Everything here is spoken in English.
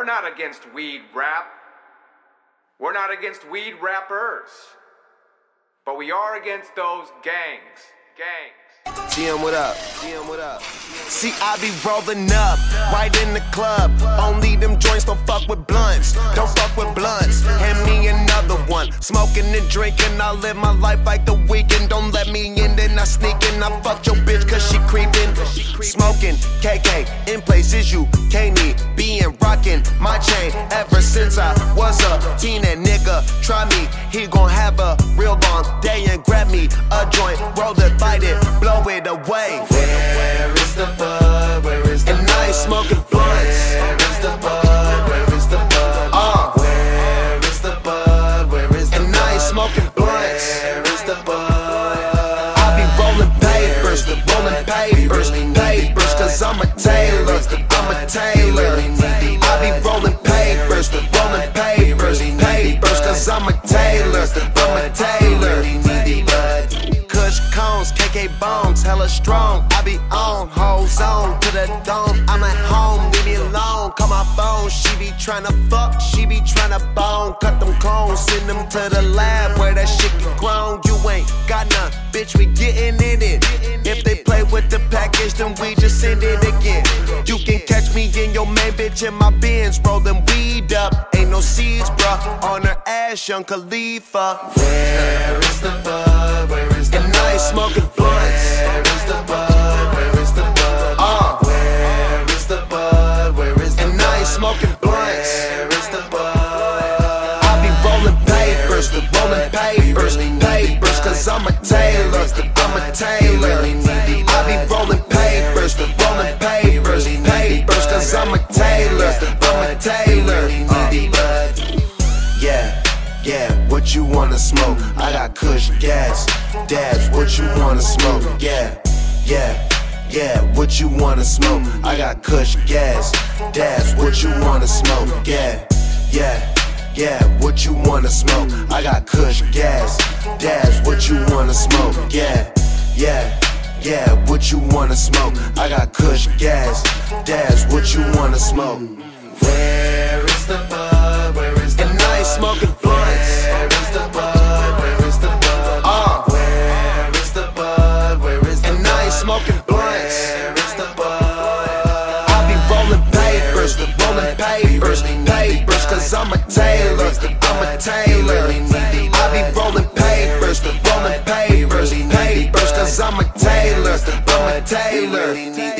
not against weed rap. We're not against weed rappers. But we are against those gangs. TM, what up? TM, what up? See, I be rolling up, right in the club. Only them joints, don't fuck with blunts. Don't fuck with blunts. Hand me another one. Smoking and drinking, I live my life like the weekend. Don't let me in, then I sneak in. I fuck your bitch cause she creepin'. Smoking, KK, in places you can't need. Being rockin' my chain ever since I was a teen. And nigga, try me, he gon' have a real long day and grab me a joint, roll it, light it, blow it away. Where is the bud? Where is the bud? And I ain't smoking blunts. Where is the bud? Where is the bud? Where is the bud? Where is the bud? And I ain't smoking blunts. Where is the bud? I be rolling papers, papers, cause I'm a tailor, I be rolling papers, papers, cause I'm a tailor, Kush cones, KK bones, hella strong. I be on, hoes on to the dome. I'm at home, leave me alone. Call my phone, she be tryna fuck, she be tryna bone. Cut them cones, send them to the lab where that shit get grown. You ain't got none, bitch, we getting in it. If they play with the package, then we just send it again. You can catch me in your main bitch in my Benz, rolling weed up. Ain't no seeds, bruh, on her ass, Young Khalifa. Where is the bud? Where is the bud? And I ain't smoking blunts. Where is the bud? Where is the bud? Where is the bud? Where is the bud? And I ain't smoking blunts. Where is the bud? I be rolling papers, papers, cause I'm a tailor, I be rolling papers, papers, cause I'm a tailor, Yeah, what you wanna smoke? I got Kush gas, dabs, what you wanna smoke? Yeah, what you wanna smoke? I got Kush gas, dabs, what you wanna smoke? Yeah, what you wanna smoke? I got Kush gas, dabs, what you wanna smoke? Yeah, what you wanna smoke? I got Kush gas, dabs, what you wanna smoke? Where is the bud? Where is the bud? And I ain't smoking blunts. Where is the bud? Where is the bud? Where is the bud? Where is the bud? And I ain't smoking blunts. Where is the bud? I be rolling papers, papers, cause I'm a tailor, I be rolling papers, papers, cause I'm a tailor,